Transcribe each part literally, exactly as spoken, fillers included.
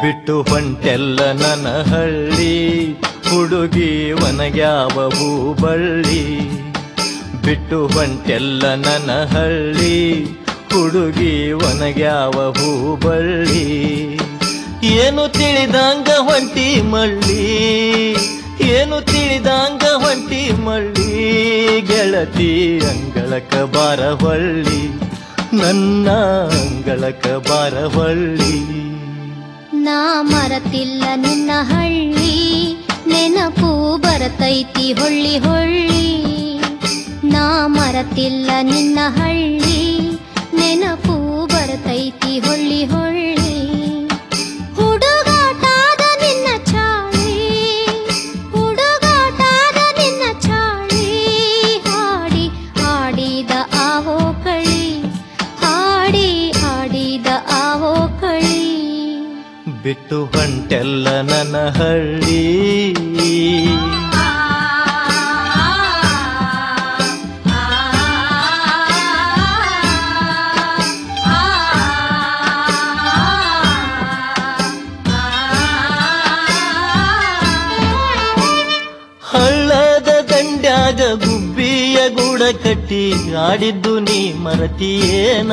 ಬಿಟ್ಟು ಹೊಂಟೆಲ್ಲ ನನ್ನ ಹಳ್ಳಿ ಹುಡುಗಿ ಒನಗ್ಯಾವ ಹೂಬಳ್ಳಿ. ಬಿಟ್ಟು ಹೊಂಟೆಲ್ಲ ನನ್ನ ಹಳ್ಳಿ ಹುಡುಗಿ ಒನಗ್ಯಾವ ಹೂಬಳ್ಳಿ. ಏನು ತಿಳಿದಂಗ ಹೊಂಟಿ ಮಳ್ಳಿ, ಏನು ತಿಳಿದಂಗ ಹೊಂಟಿ ಮಳ್ಳಿ. ಗೆಳತಿ ಅಂಗಳಕ ಬಾರ ಹೊಳ್ಳಿ, ನನ್ನ ಅಂಗಳಕ ಬಾರ ಹೊಳ್ಳಿ. ನಾ ಮರತಿಲ್ಲ ನಿನ್ನ ಹಳ್ಳಿ, ನೆನಪು ಬರತೈತಿ ಹೊಳ್ಳಿ ಹೊಳ್ಳಿ. ನಾ ಮರತಿಲ್ಲ ನಿನ್ನ ಹಳ್ಳಿ, ನೆನಪು ಬರತೈತಿ ಹೊಳ್ಳಿ ಹೊಳ್ಳಿ. ಹುಡುಗಾಟಾದ ನಿನ್ನ ಚಾಳಿ, ಹುಡುಗಾಟಾದ ನಿನ್ನ ಚಾಳಿ. ಹಾಡಿ ಆಡಿದ ಆವೋ ಕಳಿ, ಹಾಡಿ ಆಡಿದ ಆವೋ ಕಳಿ. ಬಿಟ್ಟು ಹೊಂಟೆಲ್ಲ ನನ್ನ ಹಳ್ಳಿ. ಹಳ್ಳದ ದಂಡ್ಯಾಗ ಗುಬ್ಬಿಯ ಗೂಡ ಕಟ್ಟಿ ಆಡಿದ್ದು ನೀ ಮರತಿಯೇನ.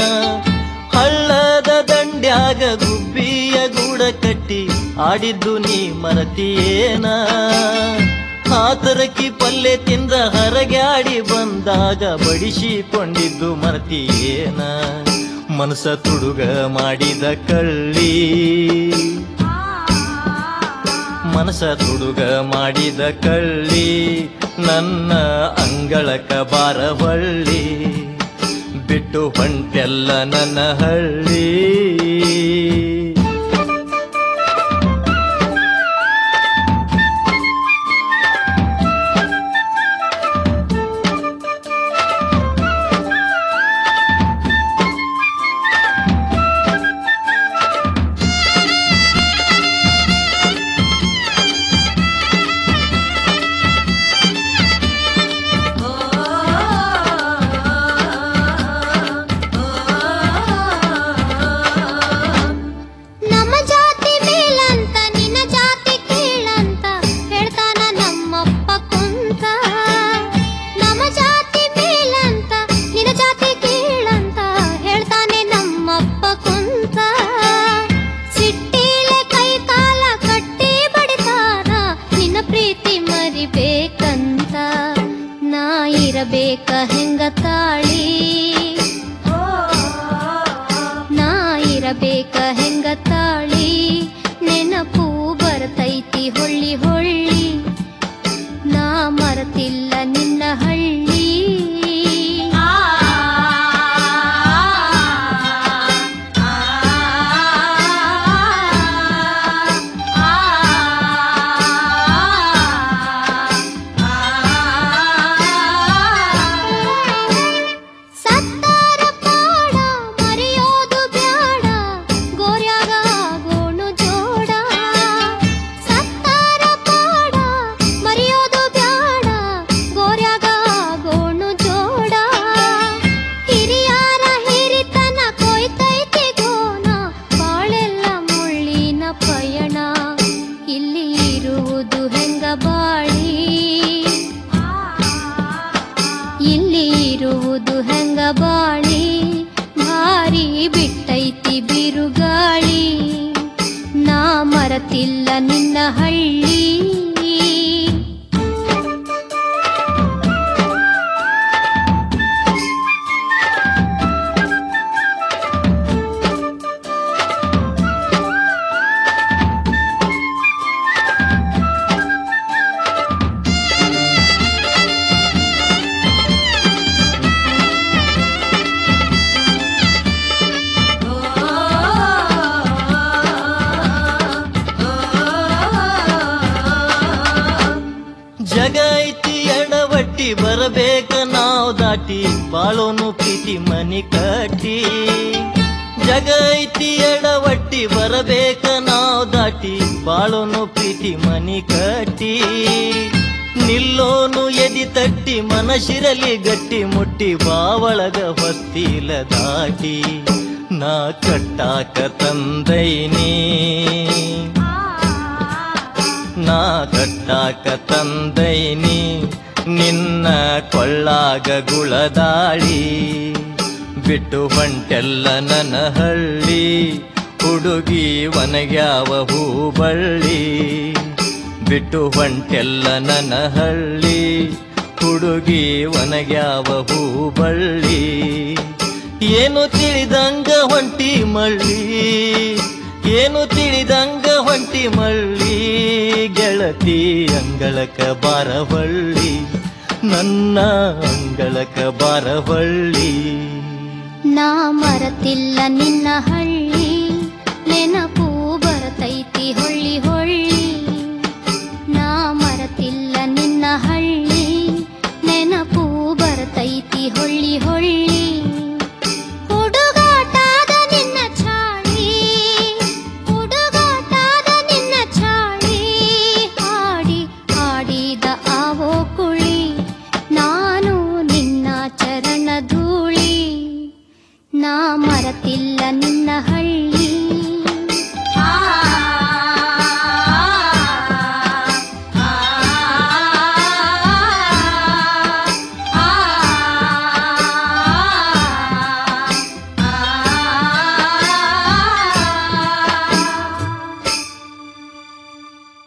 ಹಳ್ಳದ ದಂಡ್ಯಾಗ ಗುಬ್ಬಿಯ ಗೂಡ ಕಟ್ಟಿ ಆಡಿದ್ದು ನೀ ಮರತಿಯೇನ. ಹಾತರಕಿ ಪಲ್ಲೆ ತಿಂದ ಹರಗ್ಯಾಡಿ ಬಂದಾಗ ಬಡಿಸಿಕೊಂಡಿದ್ದು ಮರತಿಯೇನ. ಮನಸ ತುಡುಗ ಮಾಡಿದ ಕಳ್ಳಿ, ಮನಸ ತುಡುಗ ಮಾಡಿದ ಕಳ್ಳಿ. ನನ್ನ ಅಂಗಳಕ ಬಾರ ಹೊಳ್ಳಿ, ಬಿಟ್ಟು ಹೊಂಟೆಲ್ಲ ನನ್ನ ಹಳ್ಳಿ. ಇರಬೇಕ ಹೆಂಗ ತಾಳಿ, ನಾ ಇರಬೇಕ ಹೆಂಗ ತಾಳಿ. ನೆನಪು ಬರ್ತೈತಿ ಹೊಳ್ಳಿ ಹೊಳ್ಳಿ, ನಾ ಮರತಿಲ್ಲ ನಿನ್ನ ಹಳ್ಳಿ. ಇರುವುದು ಹೆಂಗ ಬಾಳಿ, ಭಾರಿ ಬಿಟ್ಟೈತಿ ಬಿರುಗಾಳಿ. ನಾ ಮರತಿಲ್ಲ ನಿನ್ನ ಹಳ್ಳಿ. ಜಗ ಐತಿ ಎಡವಟ್ಟಿ ಬರಬೇಕ ನಾವ್ ದಾಟಿ, ಬಾಳೋನು ಪ್ರೀತಿ ಮನಿ ಕಟ್ಟಿ. ಜಗ ಐತಿ ಎಡವಟ್ಟಿ ಬರಬೇಕ ನಾವ್ ದಾಟಿ, ಬಾಳೋನು ಪ್ರೀತಿ ಮನಿ ಕಟ್ಟಿ. ನಿಲ್ಲೋನು ಎದಿ ತಟ್ಟಿ ಮನಶಿರಲಿ ಗಟ್ಟಿ ಮುಟ್ಟಿ, ಬಾವಳಗ ಹೊಸ್ತಿಲ ದಾಟಿ. ನಾ ಕಟ್ಟಾಕ ತಂದೈನಿ ನಾ ಕಟ್ಟಾಕ ತಂದೈನಿ ನಿನ್ನ ಕೊಳ್ಳಾಗ ಗುಳದಾಳಿ ಬಿಟ್ಟು ಹೊಂಟೆಲ್ಲ ನನ್ನ ಹಳ್ಳಿ ಹುಡುಗಿ ಒನಗ್ಯಾವ ಹೂಬಳ್ಳಿ ಬಿಟ್ಟು ಹೊಂಟೆಲ್ಲ ನನ್ನ ಹಳ್ಳಿ ಹುಡುಗಿ ಒನಗ್ಯಾವ ಹೂಬಳ್ಳಿ ಏನು ತಿಳಿದಂಗ ಹೊಂಟಿ ಮಳ್ಳಿ ಏನು ತಿಳಿದಂಗ ಹೊಂಟಿ ಮಳ್ಳಿ ಗೆಳತಿ ಅಂಗಳಕ ಬಾರವಳ್ಳಿ ನನ್ನ ಅಂಗಳಕ ಬಾರವಳ್ಳಿ ನಾ ಮರತಿಲ್ಲ ನಿನ್ನ ಹಳ್ಳಿ ನೆನಪು ಬರತೈತಿ ಹೊಳ್ಳಿ ಹೊಳ್ಳಿ